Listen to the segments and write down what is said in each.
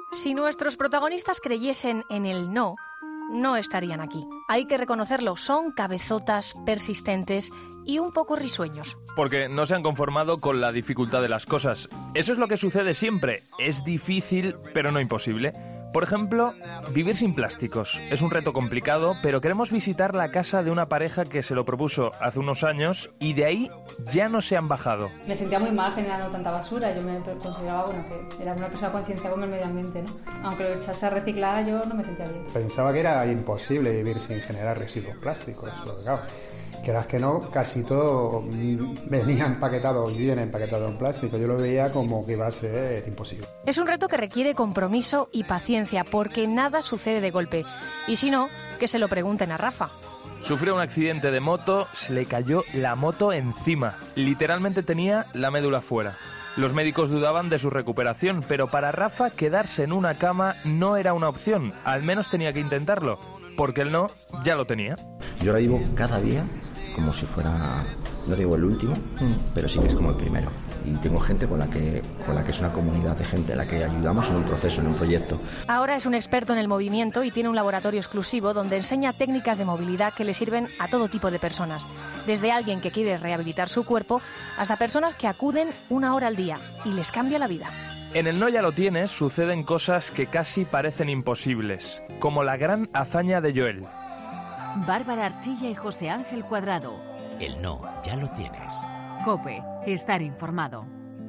Si nuestros protagonistas creyesen en el no, no estarían aquí. Hay que reconocerlo, son cabezotas, persistentes y un poco risueños. Porque no se han conformado con la dificultad de las cosas. Eso es lo que sucede siempre. Es difícil, pero no imposible. Por ejemplo, vivir sin plásticos. Es un reto complicado, pero queremos visitar la casa de una pareja que se lo propuso hace unos años y de ahí ya no se han bajado. Me sentía muy mal generando tanta basura. Yo me consideraba que era una persona concienciada con el medio ambiente, ¿no? Aunque lo echase a reciclar, yo no me sentía bien. Pensaba que era imposible vivir sin generar residuos plásticos, porque claro, quieras que no, casi todo venía empaquetado y viene empaquetado en plástico. Yo lo veía como que iba a ser imposible. Es un reto que requiere compromiso y paciencia, porque nada sucede de golpe. Y si no, que se lo pregunten a Rafa. Sufrió un accidente de moto, se le cayó la moto encima. Literalmente tenía la médula fuera. Los médicos dudaban de su recuperación, pero para Rafa quedarse en una cama no era una opción. Al menos tenía que intentarlo, porque el no ya lo tenía. Yo ahora vivo cada día como si fuera, no digo el último, pero sí que es como el primero. Y tengo gente con la que es una comunidad de gente a la que ayudamos en un proceso, en un proyecto. Ahora es un experto en el movimiento y tiene un laboratorio exclusivo donde enseña técnicas de movilidad que le sirven a todo tipo de personas. Desde alguien que quiere rehabilitar su cuerpo hasta personas que acuden 1 hora al día y les cambia la vida. En el no ya lo tienes suceden cosas que casi parecen imposibles, como la gran hazaña de Joel. Bárbara Archilla y José Ángel Cuadrado. El no ya lo tienes. COPE, estar informado.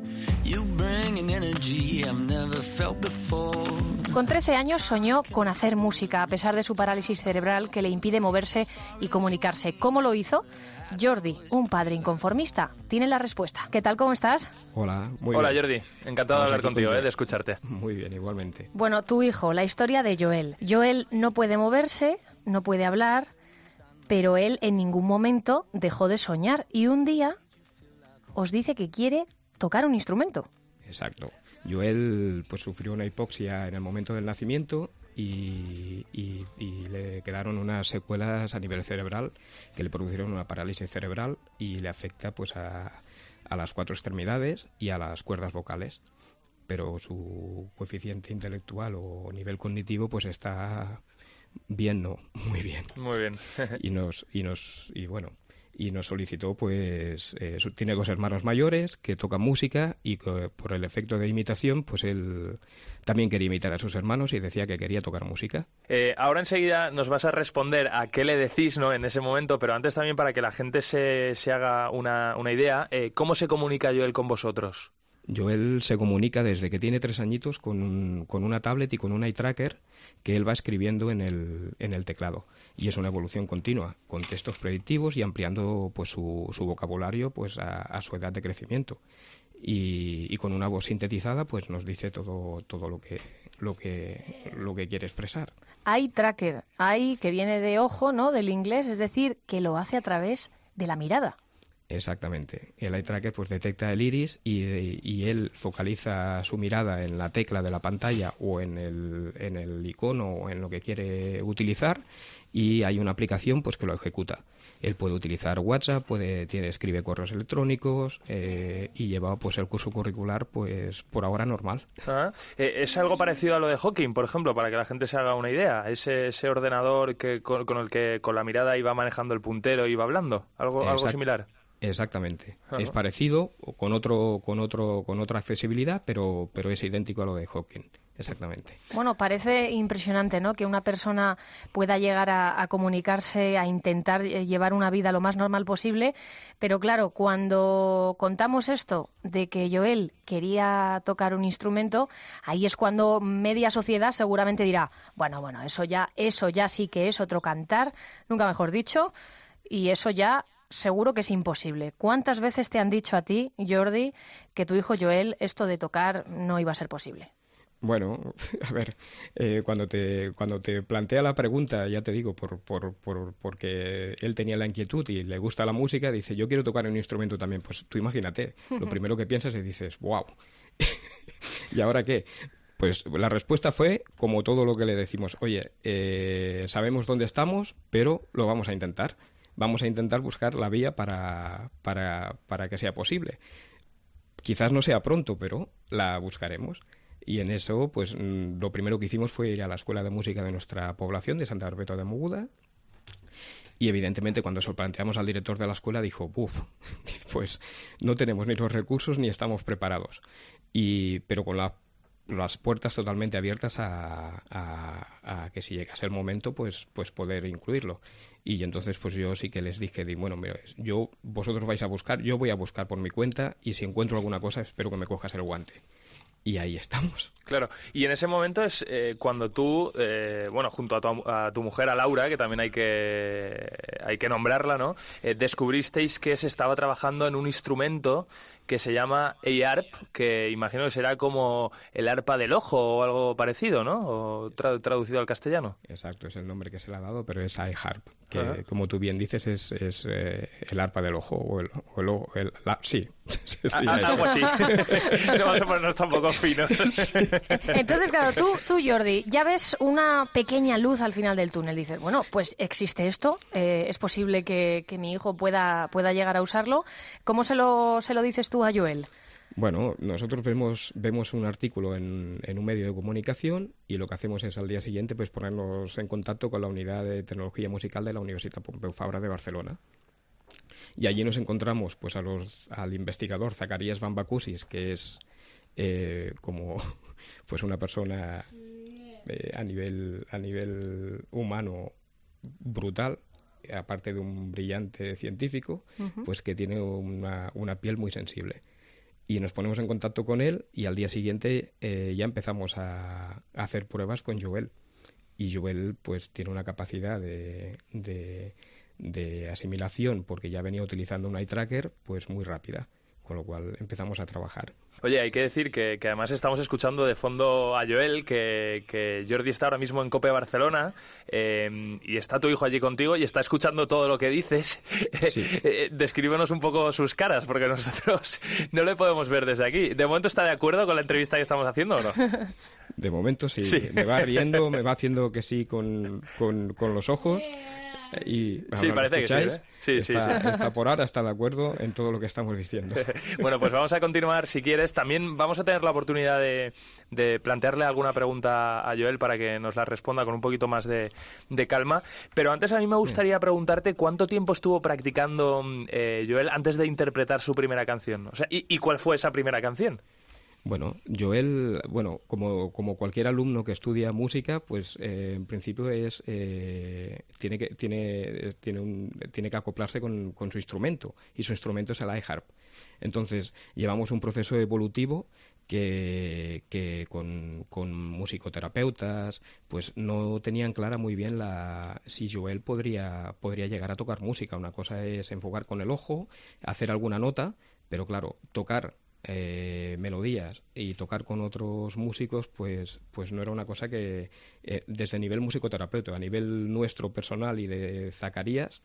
Con 13 años soñó con hacer música, a pesar de su parálisis cerebral que le impide moverse y comunicarse. ¿Cómo lo hizo? Jordi, un padre inconformista, tiene la respuesta. ¿Qué tal, cómo estás? Hola, muy Hola, bien. Jordi. Encantado de hablar contigo, de escucharte. Muy bien, igualmente. Bueno, tu hijo, la historia de Joel. Joel no puede moverse, no puede hablar, pero él en ningún momento dejó de soñar y un día os dice que quiere tocar un instrumento. Exacto. Joel pues sufrió una hipoxia en el momento del nacimiento y le quedaron unas secuelas a nivel cerebral que le produjeron una parálisis cerebral y le afecta pues a las 4 extremidades y a las cuerdas vocales. Pero su coeficiente intelectual o nivel cognitivo pues está bien, no, muy bien. Muy bien. Y nos solicitó, pues, tiene 2 hermanos mayores que tocan música y que, por el efecto de imitación, pues él también quería imitar a sus hermanos y decía que quería tocar música. Ahora enseguida nos vas a responder a qué le decís, ¿no?, en ese momento, pero antes también para que la gente se haga una idea, ¿cómo se comunica Joel con vosotros? Joel se comunica desde que tiene 3 añitos con una tablet y con un eye tracker que él va escribiendo en el teclado. Y es una evolución continua, con textos predictivos y ampliando pues su vocabulario pues a su edad de crecimiento. Y con una voz sintetizada pues nos dice todo lo que quiere expresar. Eye tracker, eye que viene de ojo, ¿no?, del inglés, es decir, que lo hace a través de la mirada. Exactamente. El eye tracker pues detecta el iris y él focaliza su mirada en la tecla de la pantalla o en el icono o en lo que quiere utilizar y hay una aplicación pues que lo ejecuta. Él puede utilizar WhatsApp, escribe correos electrónicos y lleva pues el curso curricular pues por ahora normal. ¿Es algo parecido a lo de Hawking, por ejemplo, para que la gente se haga una idea? Ese ordenador con el que con la mirada iba manejando el puntero y iba hablando, algo similar. Exactamente. Ajá. Es parecido, con otra accesibilidad, pero es idéntico a lo de Hawking. Exactamente. Bueno, parece impresionante, ¿no?, que una persona pueda llegar a comunicarse, a intentar llevar una vida lo más normal posible, pero claro, cuando contamos esto de que Joel quería tocar un instrumento, ahí es cuando media sociedad seguramente dirá, bueno, eso ya sí que es otro cantar, nunca mejor dicho, y eso ya seguro que es imposible. ¿Cuántas veces te han dicho a ti, Jordi, que tu hijo Joel esto de tocar no iba a ser posible? Bueno, a ver, cuando te plantea la pregunta, ya te digo, porque él tenía la inquietud y le gusta la música, dice, yo quiero tocar un instrumento también. Pues tú imagínate, lo primero que piensas es dices, wow, ¿y ahora qué? Pues la respuesta fue, como todo lo que le decimos, oye, sabemos dónde estamos, pero lo vamos a intentar. Vamos a intentar buscar la vía para que sea posible. Quizás no sea pronto, pero la buscaremos. Y en eso, pues lo primero que hicimos fue ir a la escuela de música de nuestra población, de Santa Perpetua de Mogoda. Y evidentemente cuando se lo planteamos al director de la escuela dijo, pues no tenemos ni los recursos ni estamos preparados. Pero con las puertas totalmente abiertas a que si llegase el momento, pues poder incluirlo. Y entonces pues yo sí que les dije, bueno, mira, vosotros vais a buscar, yo voy a buscar por mi cuenta y si encuentro alguna cosa espero que me cojas el guante. Y ahí estamos. Claro, y en ese momento es cuando tú, junto a tu mujer, a Laura, que también hay que nombrarla, ¿no? Descubristeis que se estaba trabajando en un instrumento que se llama A-Harp, que imagino que será como el arpa del ojo o algo parecido, ¿no? O traducido al castellano. Exacto, es el nombre que se le ha dado, pero es A-Harp, que como tú bien dices es el arpa del ojo o el ojo, sí. Algo así. No vamos a ponernos tampoco finos. Entonces, claro, tú, Jordi, ya ves una pequeña luz al final del túnel. Dices, bueno, pues existe esto, es posible que mi hijo pueda llegar a usarlo. ¿Cómo se lo dices tú a Joel? Bueno, nosotros vemos un artículo en un medio de comunicación y lo que hacemos es al día siguiente pues ponernos en contacto con la unidad de tecnología musical de la Universitat Pompeu Fabra de Barcelona. Y allí nos encontramos pues al investigador Zacarías Bambacusis, que es como pues una persona a nivel humano brutal, aparte de un brillante científico, pues que tiene una piel muy sensible. Y nos ponemos en contacto con él y al día siguiente ya empezamos a hacer pruebas con Joel. Y Joel pues tiene una capacidad de asimilación, porque ya venía utilizando un eye tracker, pues muy rápida. Con lo cual empezamos a trabajar. Oye, hay que decir que además estamos escuchando de fondo a Joel, que Jordi está ahora mismo en COPE Barcelona y está tu hijo allí contigo y está escuchando todo lo que dices. Sí. Descríbenos un poco sus caras, porque nosotros no le podemos ver desde aquí. ¿De momento está de acuerdo con la entrevista que estamos haciendo o no? De momento sí. Me va riendo, me va haciendo que sí con los ojos. Y sí, parece que sí, ¿eh? Sí. Está por ahora, está de acuerdo en todo lo que estamos diciendo. Bueno, pues vamos a continuar si quieres. También vamos a tener la oportunidad de plantearle alguna pregunta a Joel para que nos la responda con un poquito más de calma. Pero antes a mí me gustaría preguntarte cuánto tiempo estuvo practicando Joel antes de interpretar su primera canción. O sea, ¿y cuál fue esa primera canción? Bueno, Joel, como cualquier alumno que estudia música, pues en principio tiene que acoplarse con su instrumento, y su instrumento es el iHarp. Entonces, llevamos un proceso evolutivo que con musicoterapeutas, pues no tenían clara muy bien si Joel podría llegar a tocar música. Una cosa es enfocar con el ojo, hacer alguna nota, pero claro, tocar melodías y tocar con otros músicos pues no era una cosa que desde nivel musicoterapeuta, a nivel nuestro personal y de Zacarías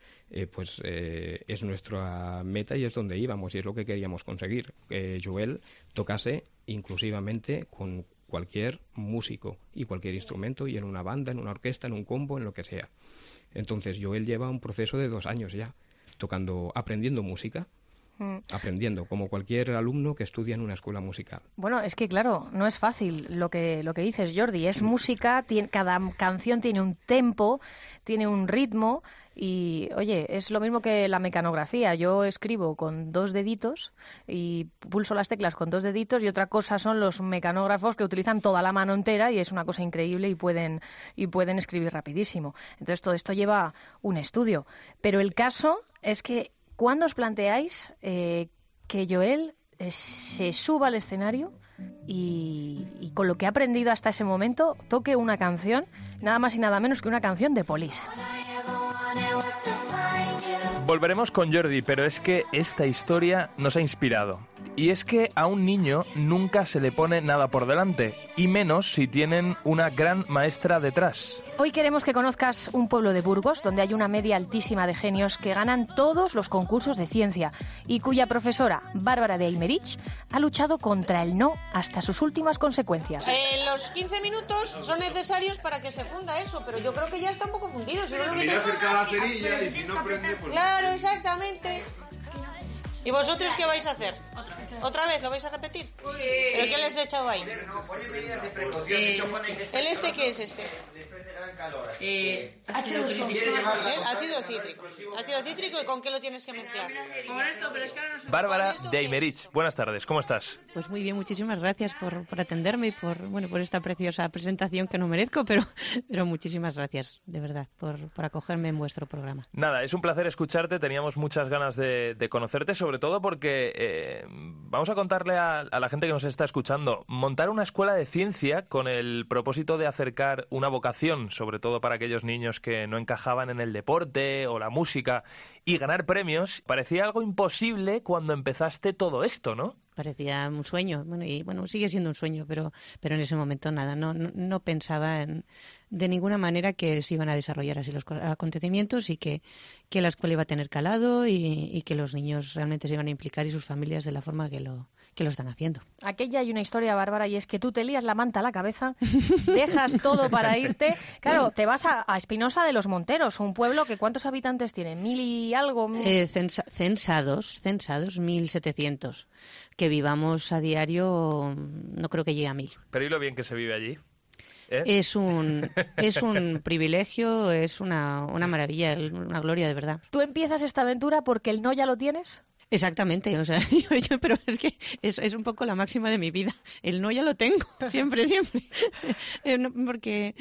es nuestra meta y es donde íbamos y es lo que queríamos conseguir, que Joel tocase inclusivamente con cualquier músico y cualquier instrumento, y en una banda, en una orquesta, en un combo, en lo que sea. Entonces Joel lleva un proceso de 2 años ya aprendiendo música. Aprendiendo, como cualquier alumno que estudia en una escuela musical. Bueno, es que claro, no es fácil lo que dices, Jordi. Es música, cada canción tiene un tempo, tiene un ritmo y, oye, es lo mismo que la mecanografía. Yo escribo con 2 deditos y pulso las teclas con 2 deditos, y otra cosa son los mecanógrafos que utilizan toda la mano entera y es una cosa increíble y pueden escribir rapidísimo. Entonces todo esto lleva un estudio. Pero el caso es que ¿cuándo os planteáis que Joel se suba al escenario y con lo que ha aprendido hasta ese momento toque una canción, nada más y nada menos que una canción de Police? Volveremos con Jordi, pero es que esta historia nos ha inspirado. Y es que a un niño nunca se le pone nada por delante, y menos si tienen una gran maestra detrás. Hoy queremos que conozcas un pueblo de Burgos donde hay una media altísima de genios que ganan todos los concursos de ciencia y cuya profesora, Bárbara de Aymerich, ha luchado contra el no hasta sus últimas consecuencias. Los 15 minutos son necesarios para que se funda eso, pero yo creo que ya está un poco fundido. Mira cerca la cerilla y si no prende, pues... Claro, exactamente. ¿Y vosotros qué vais a hacer? ¿Otra vez? ¿Lo vais a repetir? ¿Pero qué les he echado ahí? No, pone medidas de precaución. De hecho, pone que ¿El este qué es este? Después de gran calor. Ácido cítrico. Ácido cítrico, ¿y con qué lo tienes que mezclar? Con esto, pero es que ahora no sé. Bárbara de Aymerich, buenas tardes, ¿cómo estás? Pues muy bien, muchísimas gracias por atenderme y por esta preciosa presentación que no merezco, pero muchísimas gracias, de verdad, por acogerme en vuestro programa. Nada, es un placer escucharte, teníamos muchas ganas de conocerte, sobre todo porque vamos a contarle a la gente que nos está escuchando, montar una escuela de ciencia con el propósito de acercar una vocación, sobre todo para aquellos niños que no encajaban en el deporte o la música, y ganar premios, parecía algo imposible cuando empezaste todo esto, ¿no? Parecía un sueño, bueno, sigue siendo un sueño, pero en ese momento nada, no pensaba de ninguna manera que se iban a desarrollar así los acontecimientos y que la escuela iba a tener calado y que los niños realmente se iban a implicar y sus familias de la forma que lo están haciendo. Aquella hay una historia, Bárbara, y es que tú te lías la manta a la cabeza, dejas todo para irte. Claro, te vas a Espinosa de los Monteros, un pueblo que ¿cuántos habitantes tiene? 1.000 y algo. Censados 1.700. Que vivamos a diario, no creo que llegue a 1.000. Pero ¿y lo bien que se vive allí? ¿Eh? Es un privilegio, es una maravilla, una gloria de verdad. ¿Tú empiezas esta aventura porque el no ya lo tienes? Exactamente, o sea, pero es que es un poco la máxima de mi vida. El no ya lo tengo, siempre. Porque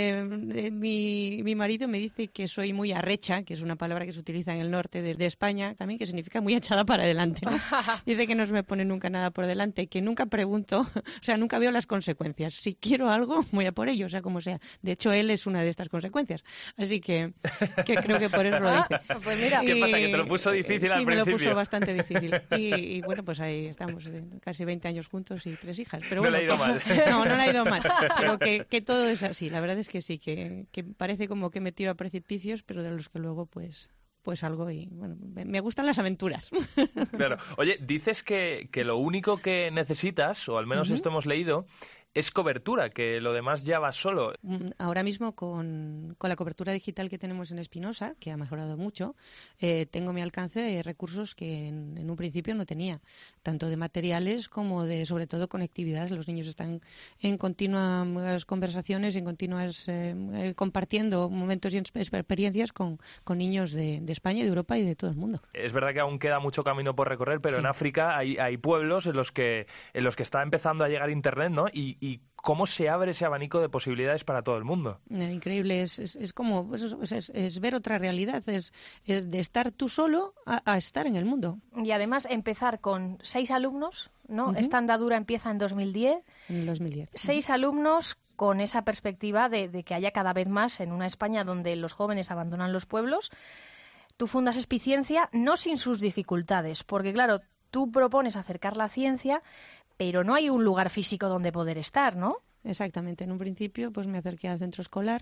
mi marido me dice que soy muy arrecha, que es una palabra que se utiliza en el norte de España, también que significa muy echada para adelante, ¿no? Dice que no se me pone nunca nada por delante, que nunca pregunto, o sea, nunca veo las consecuencias. Si quiero algo, voy a por ello, o sea, como sea. De hecho, él es una de estas consecuencias. Así que creo que por eso lo dice. Pues mira, ¿qué pasa? ¿Que te lo puso difícil al principio? Sí, me lo puso bastante difícil. Y bueno, pues ahí estamos, casi 20 años juntos y 3 hijas. Pero no bueno, le ha ido mal. No le ha ido mal. Pero que todo es así. La verdad es que sí, que parece como que me tiro a precipicios, pero de los que luego pues algo y bueno, me gustan las aventuras. Claro. Oye, dices que lo único que necesitas, o al menos esto hemos leído, es cobertura, que lo demás ya va solo. Ahora mismo con la cobertura digital que tenemos en Espinosa, que ha mejorado mucho, tengo a mi alcance recursos que en un principio no tenía, tanto de materiales como de, sobre todo, conectividad. Los niños están en continuas conversaciones, en continuas compartiendo momentos y experiencias con niños de España, de Europa y de todo el mundo. Es verdad que aún queda mucho camino por recorrer, pero sí. En África hay pueblos en los que está empezando a llegar Internet, ¿no? Y cómo se abre ese abanico de posibilidades para todo el mundo. Increíble, es como es ver otra realidad, es de estar tú solo a estar en el mundo. Y además empezar con 6 alumnos, ¿no? Esta andadura empieza en 2010. En 2010. 6 alumnos con esa perspectiva de que haya cada vez más en una España donde los jóvenes abandonan los pueblos. Tú fundas Espiciencia no sin sus dificultades, porque claro, tú propones acercar la ciencia, pero no hay un lugar físico donde poder estar, ¿no? Exactamente. En un principio pues me acerqué al centro escolar,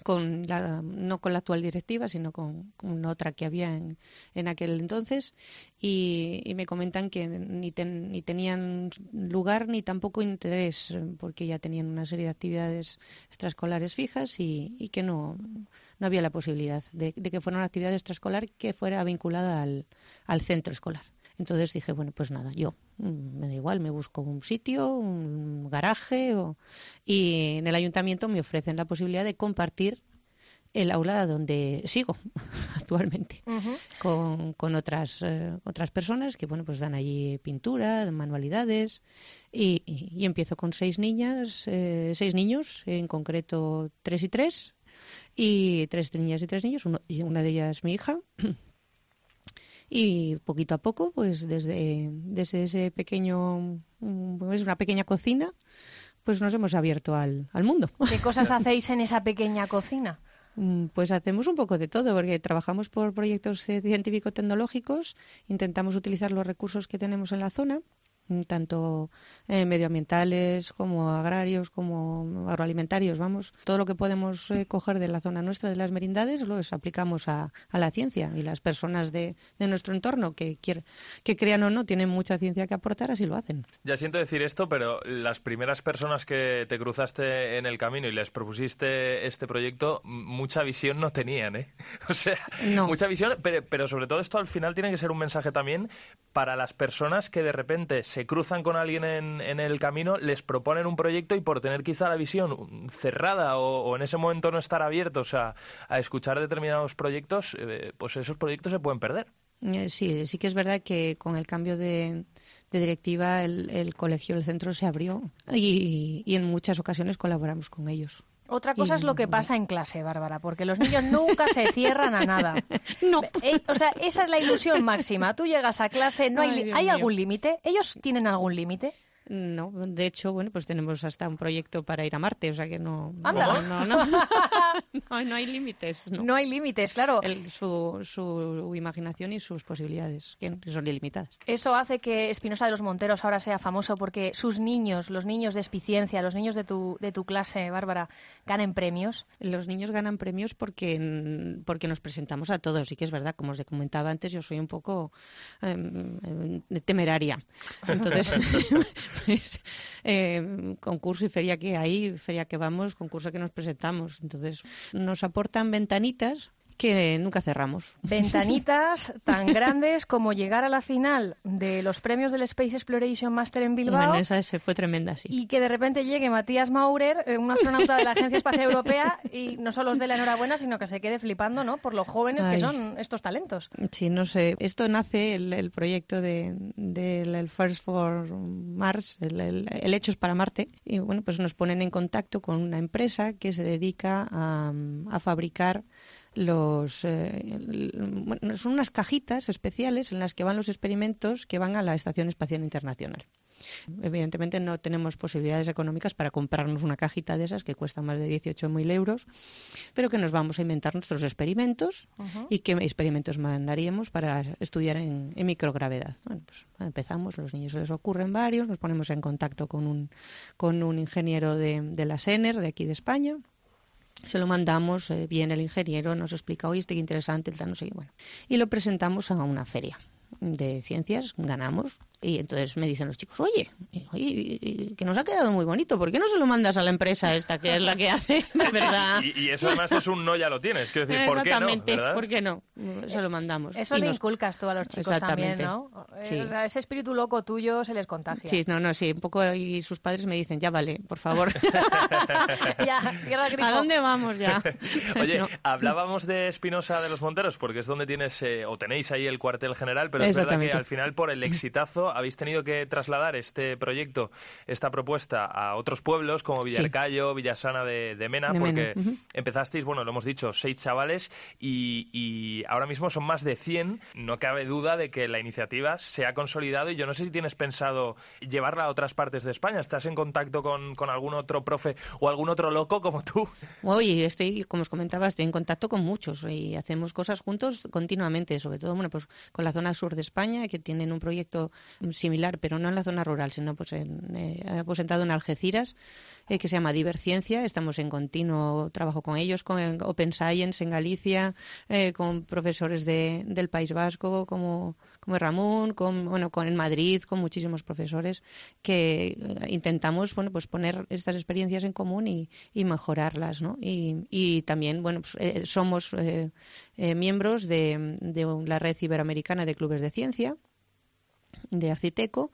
no con la actual directiva, sino con otra que había en aquel entonces, y me comentan que ni tenían lugar ni tampoco interés, porque ya tenían una serie de actividades extraescolares fijas y que no había la posibilidad de que fuera una actividad extraescolar que fuera vinculada al centro escolar. Entonces dije, bueno, pues nada, yo me da igual, me busco un sitio, un garaje, y en el ayuntamiento me ofrecen la posibilidad de compartir el aula donde sigo actualmente con otras personas que, bueno, pues dan allí pintura, manualidades, y empiezo con 6 niños, en concreto 3 y 3, y 3 niñas y 3 niños, una de ellas mi hija. Y poquito a poco, pues desde ese pequeño, es una pequeña cocina, pues nos hemos abierto al mundo. ¿Qué cosas hacéis en esa pequeña cocina? Pues hacemos un poco de todo, porque trabajamos por proyectos científico-tecnológicos, intentamos utilizar los recursos que tenemos en la zona, tanto medioambientales como agrarios como agroalimentarios, vamos, todo lo que podemos coger de la zona nuestra, de las merindades, lo aplicamos a la ciencia, y las personas de nuestro entorno que crean o no tienen mucha ciencia que aportar, así lo hacen. Ya siento decir esto, pero las primeras personas que te cruzaste en el camino y les propusiste este proyecto, mucha visión no tenían, ¿eh? O sea, no. Mucha visión, pero sobre todo esto al final tiene que ser un mensaje también para las personas que de repente se cruzan con alguien en el camino, les proponen un proyecto y por tener quizá la visión cerrada o en ese momento no estar abiertos a escuchar determinados proyectos, pues esos proyectos se pueden perder. Sí que es verdad que con el cambio de directiva el colegio, el centro se abrió y en muchas ocasiones colaboramos con ellos. Otra cosa es lo que pasa en clase, Bárbara, porque los niños nunca se cierran a nada. No. O sea, esa es la ilusión máxima. Tú llegas a clase, ¿hay algún límite? ¿Ellos tienen algún límite? No, de hecho, bueno, pues tenemos hasta un proyecto para ir a Marte, o sea que no hay límites. No hay límites, claro. Su imaginación y sus posibilidades, que son ilimitadas. Eso hace que Espinosa de los Monteros ahora sea famoso porque sus niños, los niños de Espiciencia, los niños de tu clase, Bárbara, ganen premios. Los niños ganan premios porque nos presentamos a todos, y que es verdad, como os comentaba antes, yo soy un poco temeraria. Entonces... pues, concurso y feria que hay, feria que vamos, concurso que nos presentamos. Entonces, nos aportan ventanitas que nunca cerramos. Ventanitas tan grandes como llegar a la final de los premios del Space Exploration Master en Bilbao. Bueno, esa fue tremenda, sí. Y que de repente llegue Matías Maurer, un astronauta de la Agencia Espacial Europea, y no solo os dé la enhorabuena, sino que se quede flipando, ¿no?, por lo jóvenes que son estos talentos. Sí, no sé. Esto nace, el proyecto del First for Mars, el Hechos para Marte, y bueno, pues nos ponen en contacto con una empresa que se dedica a fabricar son unas cajitas especiales en las que van los experimentos que van a la Estación Espacial Internacional. Evidentemente no tenemos posibilidades económicas para comprarnos una cajita de esas que cuesta más de 18.000 euros, pero que nos vamos a inventar nuestros experimentos y qué experimentos mandaríamos para estudiar en microgravedad. Bueno, pues empezamos, los niños se les ocurren varios, nos ponemos en contacto con un ingeniero de la SENER, de aquí de España. Se lo mandamos, viene el ingeniero, nos explica, oye, qué interesante, no sé qué, bueno. Y lo presentamos a una feria de ciencias, ganamos. Y entonces me dicen los chicos, oye, que nos ha quedado muy bonito, ¿por qué no se lo mandas a la empresa esta, que es la que hace, de verdad? Y eso además es un no, ya lo tienes, quiero decir, ¿por qué no? ¿Verdad? ¿Por qué no? Se lo mandamos. Eso le inculcas tú a los chicos también, ¿no? Sí. O sea, ese espíritu loco tuyo se les contagia. Sí, sí, un poco, y sus padres me dicen, ya vale, por favor. Ya, cierra el grifo. ¿A dónde vamos ya? Oye, hablábamos de Espinosa de los Monteros, porque es donde tienes, o tenéis ahí el cuartel general, pero es verdad que al final, por el exitazo, habéis tenido que trasladar este proyecto, esta propuesta a otros pueblos como Villarcayo, Villasana de Mena, porque empezasteis, bueno, lo hemos dicho, 6 chavales y ahora mismo son más de 100. No cabe duda de que la iniciativa se ha consolidado y yo no sé si tienes pensado llevarla a otras partes de España. ¿Estás en contacto con algún otro profe o algún otro loco como tú? Hoy como os comentaba, estoy en contacto con muchos y hacemos cosas juntos continuamente, sobre todo, bueno, pues con la zona sur de España, que tienen un proyecto similar, pero no en la zona rural, sino pues aposentado en Algeciras, que se llama Diverciencia. Estamos en continuo trabajo con ellos, con Open Science en Galicia, con profesores del País Vasco, como Ramón, en Madrid, con muchísimos profesores que intentamos, bueno, pues poner estas experiencias en común y mejorarlas, ¿no? Y también, bueno, pues, somos miembros de la Red Iberoamericana de Clubes de Ciencia, de Arciteco.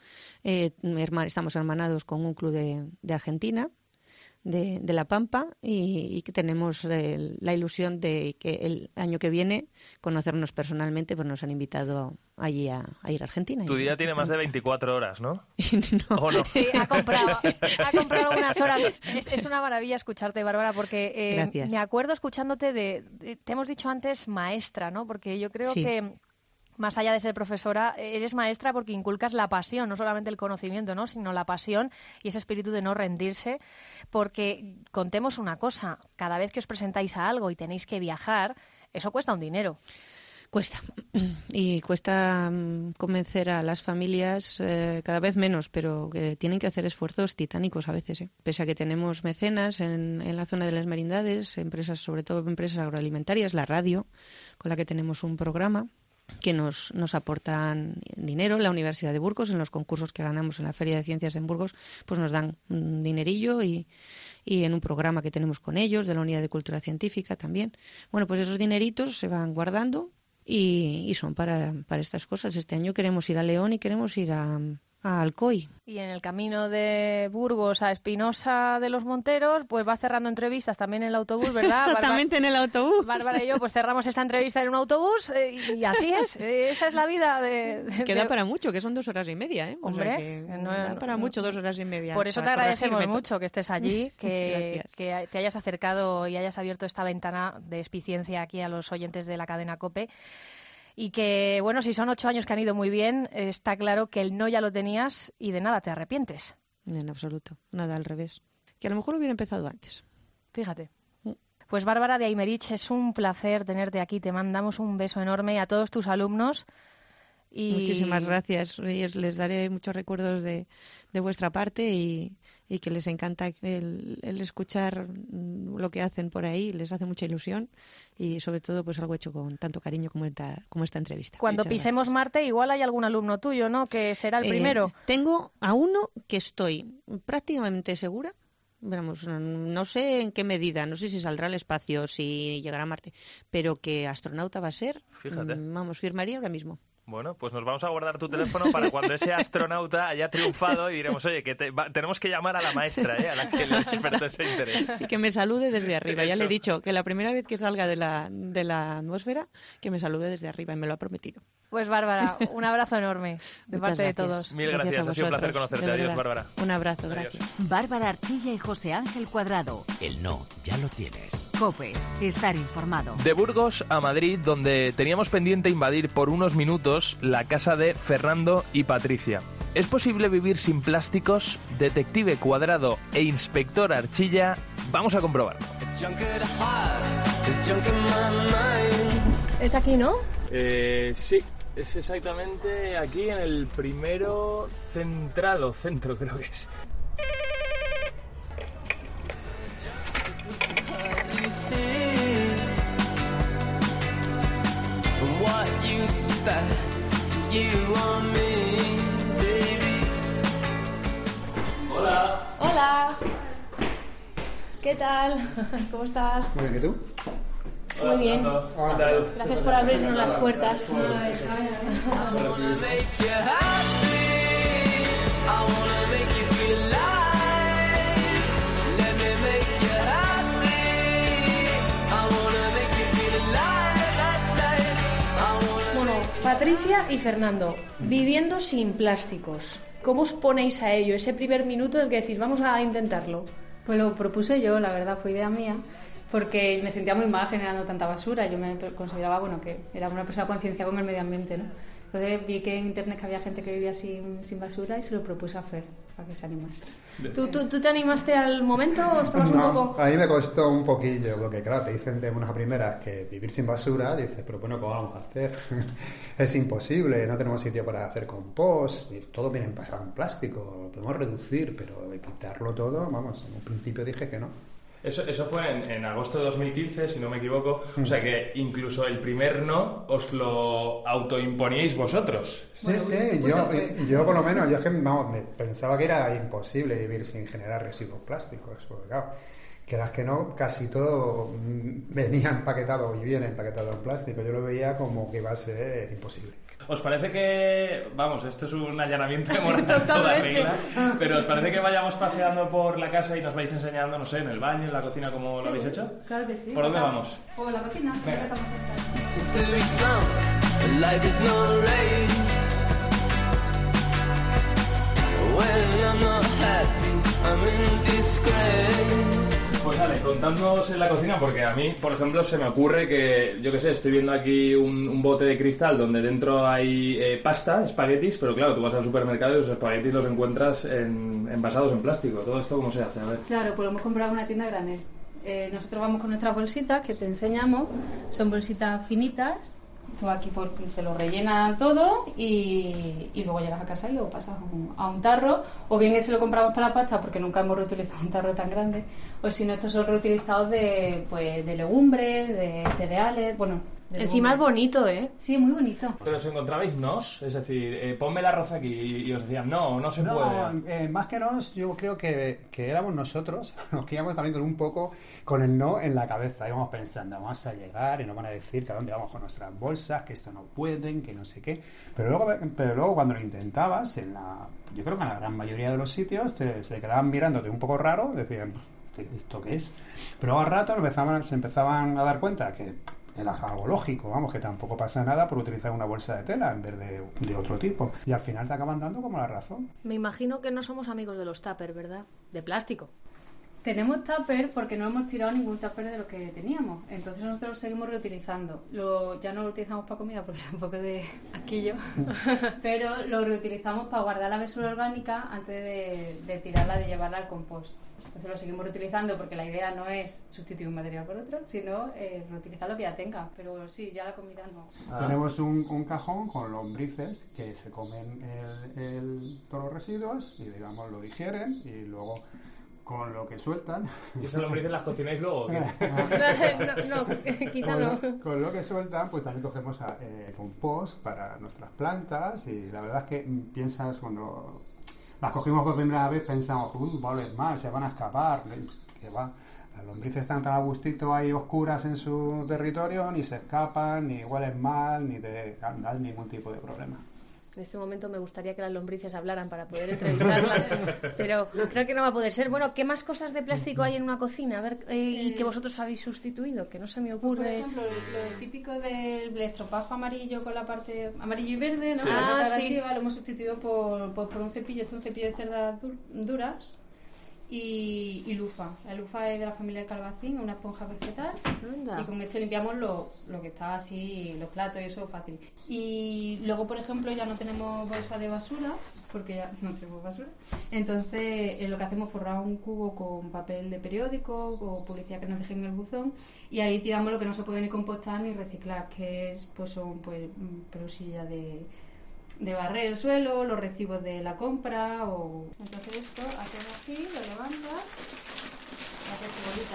Estamos hermanados con un club de Argentina, de La Pampa, y que tenemos la ilusión de que el año que viene conocernos personalmente, pues nos han invitado allí a ir a Argentina. Tu día tiene más de 24 horas, ¿no? No. ¿O no? Sí, ha comprado unas horas. Es una maravilla escucharte, Bárbara, porque me acuerdo escuchándote te hemos dicho antes maestra, ¿no? Porque yo creo que más allá de ser profesora, eres maestra porque inculcas la pasión, no solamente el conocimiento, ¿no?, sino la pasión y ese espíritu de no rendirse, porque contemos una cosa, cada vez que os presentáis a algo y tenéis que viajar, eso cuesta un dinero. Cuesta. Y cuesta convencer a las familias, cada vez menos, pero que tienen que hacer esfuerzos titánicos a veces. Pese a que tenemos mecenas en la zona de las merindades, empresas, sobre todo empresas agroalimentarias, la radio, con la que tenemos un programa, que nos aportan dinero. La Universidad de Burgos, en los concursos que ganamos en la Feria de Ciencias en Burgos, pues nos dan un dinerillo y en un programa que tenemos con ellos, de la Unidad de Cultura Científica también. Bueno, pues esos dineritos se van guardando y son para estas cosas. Este año queremos ir a León y queremos ir a a Alcoy. Y en el camino de Burgos a Espinosa de los Monteros, pues va cerrando entrevistas también en el autobús, ¿verdad? Exactamente, en el autobús. Bárbara y yo pues cerramos esta entrevista en un autobús y así es. Esa es la vida de... Que da para mucho, que son 2 horas y media, ¿eh? Hombre, o sea que da para mucho 2 horas y media. Por eso te agradecemos mucho que estés allí, que te hayas acercado y hayas abierto esta ventana de eficiencia aquí a los oyentes de la cadena COPE. Y que, bueno, si son 8 años que han ido muy bien, está claro que el no ya lo tenías y de nada te arrepientes. En absoluto, nada, al revés. Que a lo mejor hubiera empezado antes. Fíjate. Pues Bárbara de Aymerich, es un placer tenerte aquí. Te mandamos un beso enorme a todos tus alumnos. Y... Muchísimas gracias. Les daré muchos recuerdos de vuestra parte y que les encanta el escuchar lo que hacen por ahí. Les hace mucha ilusión y sobre todo pues algo hecho con tanto cariño como esta entrevista. Cuando pisemos Marte igual hay algún alumno tuyo, ¿no? Que será el primero. Tengo a uno que estoy prácticamente segura. Vamos, no sé en qué medida, no sé si saldrá al espacio, si llegará a Marte, pero que astronauta va a ser. Fíjate. Vamos, firmaría ahora mismo. Bueno, pues nos vamos a guardar tu teléfono para cuando ese astronauta haya triunfado y diremos, oye, que tenemos que llamar a la maestra, a la que le experto ese interés. Así que me salude desde arriba. Ya le he dicho que la primera vez que salga de la atmósfera, que me salude desde arriba y me lo ha prometido. Pues Bárbara, un abrazo enorme de parte de todos. Mil gracias, ha sido un placer conocerte. Adiós, Bárbara. Un abrazo, gracias. Gracias. Bárbara Archilla y José Ángel Cuadrado. El no, ya lo tienes. COPE, estar informado. De Burgos a Madrid, donde teníamos pendiente invadir por unos minutos la casa de Fernando y Patricia. ¿Es posible vivir sin plásticos? Detective Cuadrado e inspector Archilla, vamos a comprobarlo. Es aquí, ¿no? Sí, es exactamente aquí en el primero central o centro, creo que es. Hola. Hola. ¿Qué tal? ¿Cómo estás? Muy bien, ¿y tú? Muy bien. Hola. ¿Qué tal? Gracias por abrirnos las puertas. Bueno, Patricia y Fernando, viviendo sin plásticos. ¿Cómo os ponéis a ello? Ese primer minuto en el que decís, vamos a intentarlo. Pues lo propuse yo, la verdad, fue idea mía, porque me sentía muy mal generando tanta basura. Yo me consideraba, bueno, que era una persona concienciada con el medio ambiente, ¿no? Entonces vi que en internet que había gente que vivía sin basura y se lo propuse a Fer, para que se animase. ¿Tú te animaste al momento o estabas un poco...? A mí me costó un poquillo, porque claro, te dicen de unas a primeras que vivir sin basura, dices, pero bueno, ¿cómo vamos a hacer? Es imposible, no tenemos sitio para hacer compost, y todo viene envasado en plástico, lo podemos reducir, pero quitarlo todo, vamos, en un principio dije que no. Eso fue en agosto de 2015, si no me equivoco. O sea que incluso el primer no os lo autoimponíais vosotros. Sí, bueno, yo por lo menos, yo es que me pensaba que era imposible vivir sin generar residuos plásticos, porque claro, quieras que no, casi todo venía empaquetado y viene empaquetado en plástico. Yo lo veía como que iba a ser imposible. ¿Os parece que, vamos, esto es un allanamiento de moral en toda regla, pero os parece que vayamos paseando por la casa y nos vais enseñando, no sé, en el baño, en la cocina, cómo lo habéis hecho? Claro que sí. ¿Por dónde vamos? Por la cocina. Venga. Pues dale, contadnos en la cocina, porque a mí, por ejemplo, se me ocurre que, yo qué sé, estoy viendo aquí un bote de cristal donde dentro hay pasta, espaguetis, pero claro, tú vas al supermercado y los espaguetis los encuentras envasados en plástico. ¿Todo esto cómo se hace? A ver. Claro, pues lo hemos comprado en una tienda grande. Nosotros vamos con nuestras bolsitas que te enseñamos, son bolsitas finitas. Tú aquí se lo rellenan todo y luego llegas a casa y lo pasas a un tarro, o bien ese lo compramos para la pasta porque nunca hemos reutilizado un tarro tan grande, o si no, estos son reutilizados de legumbres, de cereales, bueno, Encima es bonito, ¿eh? Sí, muy bonito. Pero os encontrabais nos, es decir, ponme la roza aquí y os decían, no se puede. Más que nos, yo creo que éramos nosotros, nos que íbamos también con un poco con el no en la cabeza, íbamos pensando, vamos a llegar y nos van a decir que a dónde vamos con nuestras bolsas, que esto no pueden, que no sé qué. Pero luego cuando lo intentabas, yo creo que en la gran mayoría de los sitios se quedaban mirándote un poco raro, decían, ¿esto qué es? Pero a rato se empezaban a dar cuenta que era algo lógico, vamos, que tampoco pasa nada por utilizar una bolsa de tela en vez de otro tipo. Y al final te acaban dando como la razón. Me imagino que no somos amigos de los tuppers, ¿verdad? De plástico. Tenemos tupper porque no hemos tirado ningún tupper de lo que teníamos. Entonces nosotros lo seguimos reutilizando. Ya no lo utilizamos para comida porque es un poco de asquillo. Pero lo reutilizamos para guardar la basura orgánica antes de tirarla, de llevarla al compost. Entonces lo seguimos reutilizando porque la idea no es sustituir un material por otro, sino reutilizar lo que ya tenga. Pero sí, ya la comida no. Tenemos un cajón con lombrices que se comen todos los residuos y, digamos, lo digieren y luego con lo que sueltan. ¿Y esas lombrices las cocináis luego? No, quizá no. Con lo que sueltan, pues también cogemos compost para nuestras plantas y la verdad es que piensas cuando las cogimos por primera vez pensamos, va a oler mal, se van a escapar, que va. Las lombrices están tan a gustito ahí oscuras en su territorio, ni se escapan, ni huelen mal, ni te dan ningún tipo de problema. En este momento me gustaría que las lombrices hablaran para poder entrevistarlas, pero creo que no va a poder ser. Bueno, ¿qué más cosas de plástico hay en una cocina? A ver, y que vosotros habéis sustituido, que no se me ocurre. Por ejemplo, lo típico del estropajo amarillo con la parte amarillo y verde, ¿no? Sí. La parte agresiva, lo hemos sustituido por un cepillo, un cepillo de cerdas duras y lufa. La lufa es de la familia del calabacín, una esponja vegetal. Anda. Y con esto limpiamos lo que está así, los platos y eso fácil. Y luego, por ejemplo, ya no tenemos bolsa de basura, porque ya no tenemos basura. Entonces, lo que hacemos es forrar un cubo con papel de periódico o publicidad que nos dejen en el buzón y ahí tiramos lo que no se puede ni compostar ni reciclar, que son pelusillas de barrer el suelo, los recibos de la compra o... Entonces esto, haces así, lo levantas, haces tu bolita.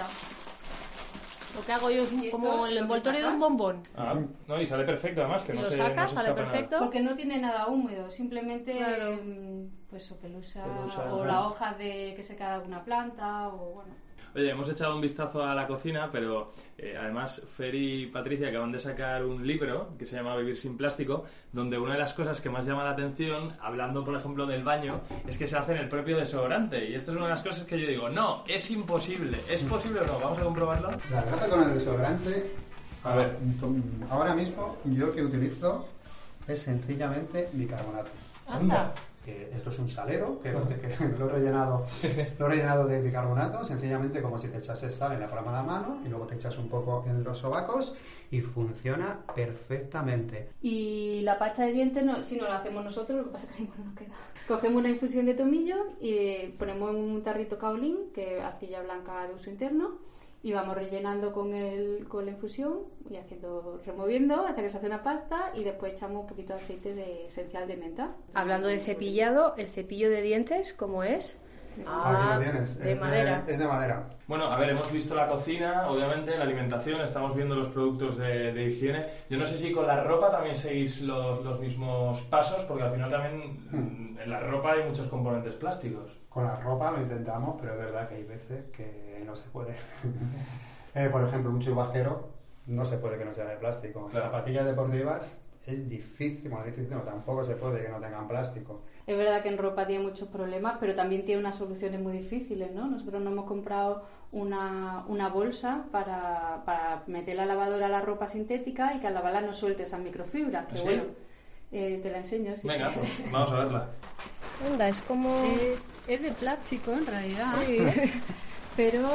Lo que hago yo es como el envoltorio de un bombón. No, y sale perfecto además, que y no lo se sacas, no se sale perfecto. Nada. Porque no tiene nada húmedo, simplemente claro. Pues o pelusa o la hoja de que se cae de alguna planta o bueno. Oye, hemos echado un vistazo a la cocina, pero además Fer y Patricia acaban de sacar un libro que se llama Vivir sin plástico, donde una de las cosas que más llama la atención, hablando por ejemplo del baño, es que se hace en el propio desodorante. Y esto es una de las cosas que yo digo, no, es imposible. ¿Es posible o no? Vamos a comprobarlo. La verdad con el desodorante, a ver, ahora mismo yo que utilizo es sencillamente bicarbonato. Anda. Esto es un salero que lo he rellenado de bicarbonato, sencillamente como si te echases sal en la palma de la mano y luego te echas un poco en los sobacos y funciona perfectamente. Y la pasta de dientes, si no la hacemos nosotros, lo que pasa es que no nos queda. Cogemos una infusión de tomillo y ponemos en un tarrito kaolín, que es arcilla blanca de uso interno, y vamos rellenando con la infusión y removiendo hasta que se hace una pasta y después echamos un poquito de aceite esencial de menta. Hablando de cepillado, el cepillo de dientes, ¿cómo es? Aquí lo tienes, de madera. Es de madera. Bueno, a ver, hemos visto la cocina, obviamente, la alimentación, estamos viendo los productos de higiene. Yo no sé si con la ropa también seguís los mismos pasos, porque al final también en la ropa hay muchos componentes plásticos. Con la ropa lo intentamos, pero es verdad que hay veces que no se puede. Por ejemplo, un chubasquero no se puede que no sea de plástico. Claro. Zapatillas deportivas es difícil, no, tampoco se puede que no tengan plástico. Es verdad que en ropa tiene muchos problemas, pero también tiene unas soluciones muy difíciles, ¿no? Nosotros nos hemos comprado una bolsa para meter la lavadora la ropa sintética y que al lavarla no suelte esas microfibras. Que ¿sí? Bueno, te la enseño. ¿Sí? Venga, pues vamos a verla. Anda, es como... Es de plástico en realidad, ¿sí? Pero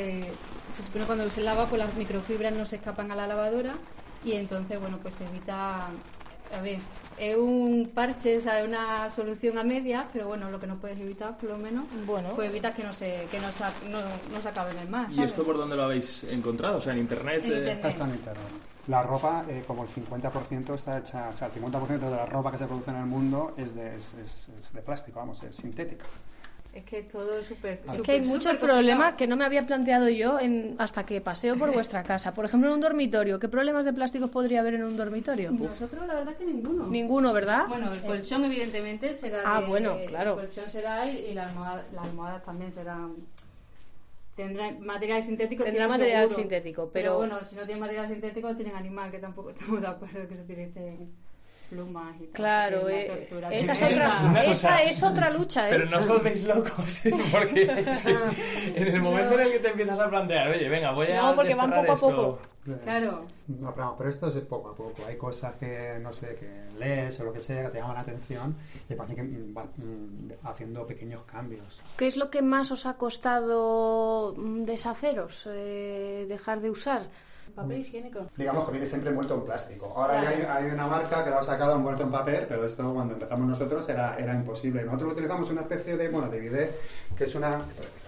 se supone que cuando se lava pues las microfibras no se escapan a la lavadora y entonces, bueno, pues se evita... A ver, es un parche, es una solución a medias, pero bueno, lo que no puedes evitar, por lo menos, pues evitas que no se acabe en el mar. ¿sabes? ¿Y esto por dónde lo habéis encontrado? O sea, en internet. Está en internet. La ropa, como el 50% está hecha, o sea, el 50% de la ropa que se produce en el mundo es de plástico, vamos, es sintética. Es que todo es súper... Es que hay muchos problemas que no me había planteado yo hasta que paseo por vuestra casa. Por ejemplo, en un dormitorio. ¿Qué problemas de plásticos podría haber en un dormitorio? Nosotros la verdad que ninguno. Ninguno, ¿verdad? Bueno, el colchón evidentemente será bueno, claro. El colchón será y las almohadas también serán... Tendrá material sintético. Tendrá material sintético, pero bueno, si no tiene material sintético tienen animal, que tampoco estamos de acuerdo que se utilicen plumas y tal. Claro, esa es otra lucha, Pero no os volvéis locos, porque es que en el momento en el que te empiezas a plantear, oye, venga, voy a... No, porque van poco a poco. Claro. No, pero esto es poco a poco. Hay cosas que, no sé, que lees o lo que sea, que te llaman la atención y parece que van haciendo pequeños cambios. ¿Qué es lo que más os ha costado deshaceros, dejar de usar? Papel higiénico. Digamos que viene siempre envuelto en plástico. Ahora hay una marca que lo ha sacado envuelto en papel, pero esto cuando empezamos nosotros era imposible. Nosotros utilizamos una especie de bidet, que es una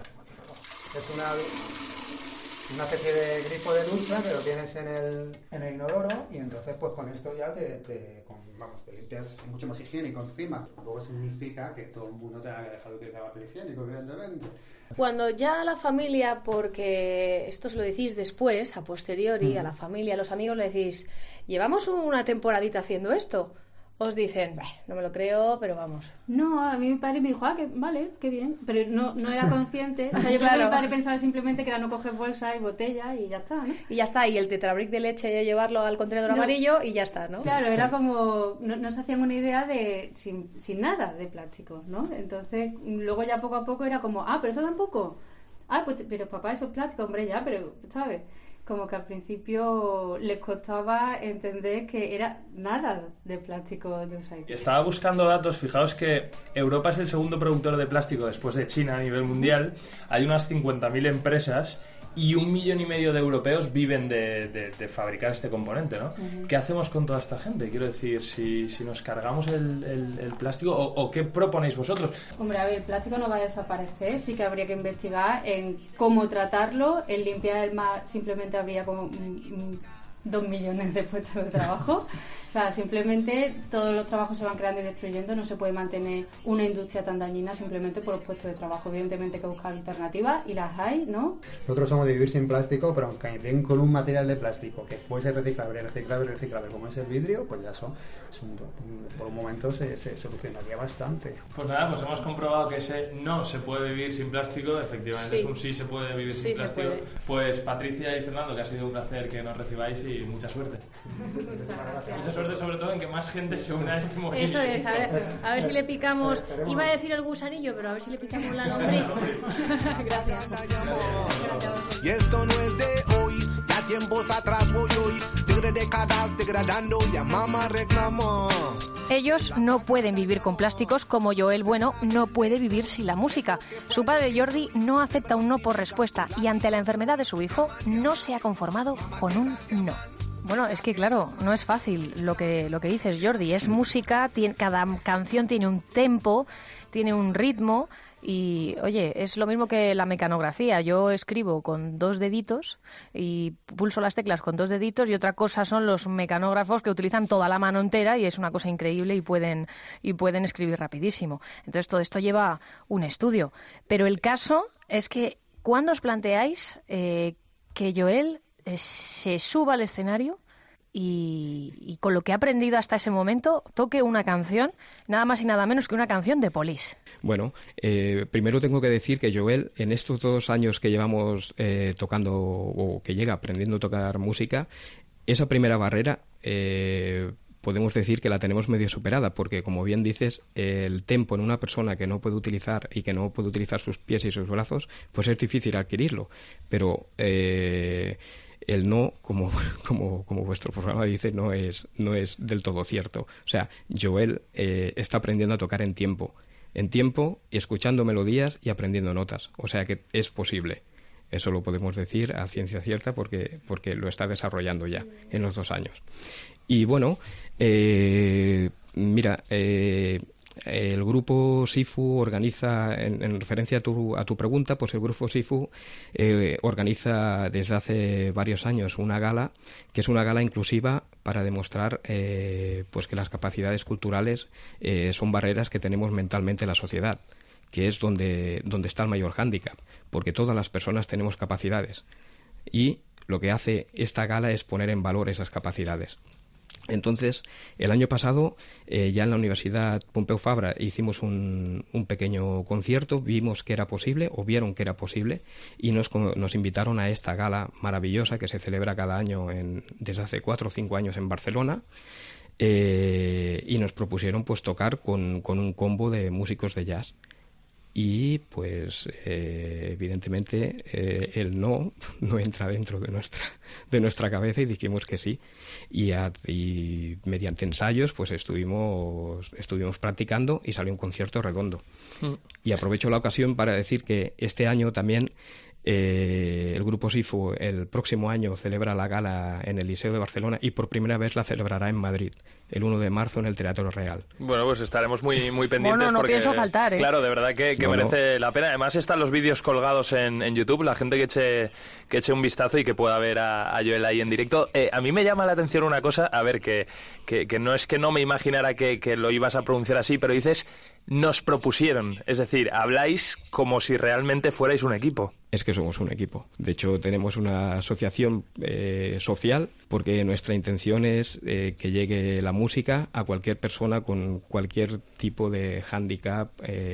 especie de grifo de ducha que lo tienes en el inodoro y entonces pues con esto ya te limpias mucho más higiénico encima. Tampoco significa que todo el mundo tenga que dejar de utilizar papel higiénico, evidentemente. Cuando ya la familia, porque esto os lo decís después, a posteriori, a la familia, a los amigos le decís, llevamos una temporadita haciendo esto, os dicen, no me lo creo, pero vamos. No, a mí mi padre me dijo, que vale, qué bien, pero no era consciente. O sea, yo creo que mi padre pensaba simplemente que era no coger bolsa y botella y ya está, ¿no? Y ya está, y el tetrabric de leche llevarlo al contenedor amarillo y ya está, ¿no? Claro, era como, no se hacían una idea de sin nada de plástico, ¿no? Entonces, luego ya poco a poco era como, pero eso tampoco. Pues, pero papá, eso es plástico, hombre, ya, pero, ¿sabes? Como que al principio les costaba entender que era nada de plástico de usar. Estaba buscando datos, fijaos que Europa es el segundo productor de plástico después de China a nivel mundial. Hay unas 50.000 empresas y 1,5 millones de europeos viven de fabricar este componente, ¿no? ¿Qué hacemos con toda esta gente? Quiero decir, si nos cargamos el plástico, ¿o qué proponéis vosotros? Hombre, a ver, el plástico no va a desaparecer, sí que habría que investigar en cómo tratarlo, en limpiar el mar simplemente habría como 2 millones de puestos de trabajo. O sea, simplemente todos los trabajos se van creando y destruyendo, no se puede mantener una industria tan dañina simplemente por los puestos de trabajo. Evidentemente hay que buscar alternativas y las hay, ¿no? Nosotros somos de vivir sin plástico, pero aunque bien con un material de plástico que fuese reciclable, como es el vidrio, pues ya por un momento se solucionaría bastante. Pues nada, pues hemos comprobado que ese no se puede vivir sin plástico, efectivamente es un sí se puede vivir sin plástico. Pues Patricia y Fernando, que ha sido un placer que nos recibáis y mucha suerte. Mucha suerte sobre todo en que más gente se una a este movimiento. Eso es, a ver si le picamos, iba a decir el gusanillo, pero a ver si le picamos la lombriz. Gracias. Y esto no es de hoy, ya tiempos atrás voy hoy, tigre décadas degradando, ya mamá reclamó. Ellos no pueden vivir con plásticos como Joel Bueno no puede vivir sin la música. Su padre Jordi no acepta un no por respuesta y ante la enfermedad de su hijo no se ha conformado con un no. Bueno, es que claro, no es fácil lo que dices, Jordi. Es música, cada canción tiene un tempo, tiene un ritmo y, oye, es lo mismo que la mecanografía. Yo escribo con 2 deditos y pulso las teclas con 2 deditos y otra cosa son los mecanógrafos que utilizan toda la mano entera y es una cosa increíble y pueden escribir rapidísimo. Entonces todo esto lleva un estudio. Pero el caso es que cuando os planteáis que Joel se suba al escenario y con lo que ha aprendido hasta ese momento toque una canción, nada más y nada menos que una canción de Police. Bueno, primero tengo que decir que Joel, en estos 2 años que llevamos tocando o que llega aprendiendo a tocar música, esa primera barrera podemos decir que la tenemos medio superada, porque como bien dices, el tempo en una persona que no puede utilizar y que no puede utilizar sus pies y sus brazos, pues es difícil adquirirlo, pero el no, como vuestro programa dice, no es del todo cierto. O sea, Joel está aprendiendo a tocar en tiempo, escuchando melodías y aprendiendo notas. O sea que es posible. Eso lo podemos decir a ciencia cierta porque lo está desarrollando ya en los 2 años. Y bueno, mira, el grupo Sifu organiza, en referencia a tu pregunta, pues el grupo Sifu organiza desde hace varios años una gala, que es una gala inclusiva para demostrar pues que las capacidades culturales son barreras que tenemos mentalmente en la sociedad, que es donde está el mayor hándicap, porque todas las personas tenemos capacidades y lo que hace esta gala es poner en valor esas capacidades. Entonces, el año pasado, ya en la Universidad Pompeu Fabra hicimos un pequeño concierto, vimos que era posible, o vieron que era posible, y nos invitaron a esta gala maravillosa que se celebra cada año desde hace 4 o 5 años en Barcelona, y nos propusieron pues tocar con un combo de músicos de jazz. Y pues evidentemente el no entra dentro de nuestra cabeza y dijimos que sí, y mediante ensayos pues estuvimos practicando y salió un concierto redondo. Y aprovecho la ocasión para decir que este año también el Grupo Sifu el próximo año celebra la gala en el Liceo de Barcelona y por primera vez la celebrará en Madrid el 1 de marzo en el Teatro Real. Bueno, pues estaremos muy pendientes. Bueno, no porque, pienso faltar, ¿eh? Claro, de verdad que merece la pena. Además están los vídeos colgados en YouTube, la gente que eche un vistazo y que pueda ver a Joel ahí en directo. A mí me llama la atención una cosa, a ver, que no es que no me imaginara que lo ibas a pronunciar así, pero dices, nos propusieron. Es decir, habláis como si realmente fuerais un equipo. Es que somos un equipo. De hecho, tenemos una asociación social porque nuestra intención es que llegue la música a cualquier persona con cualquier tipo de hándicap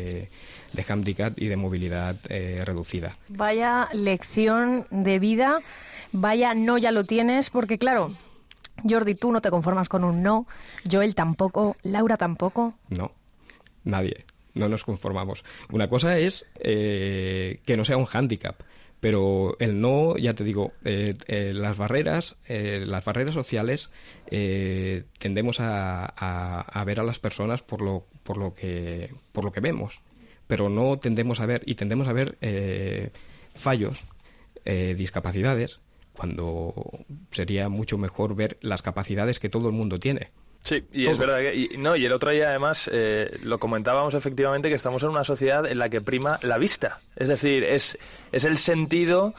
y de movilidad reducida. Vaya lección de vida, vaya no ya lo tienes, porque claro, Jordi, tú no te conformas con un no, Joel tampoco, Laura tampoco. No, nadie. No nos conformamos. Una cosa es que no sea un hándicap, pero el no, ya te digo, las barreras sociales tendemos a ver a las personas por lo que vemos, pero no tendemos a ver fallos, discapacidades, cuando sería mucho mejor ver las capacidades que todo el mundo tiene. Sí, y Todos. es verdad que y el otro día además lo comentábamos efectivamente, que estamos en una sociedad en la que prima la vista, es decir, es el sentido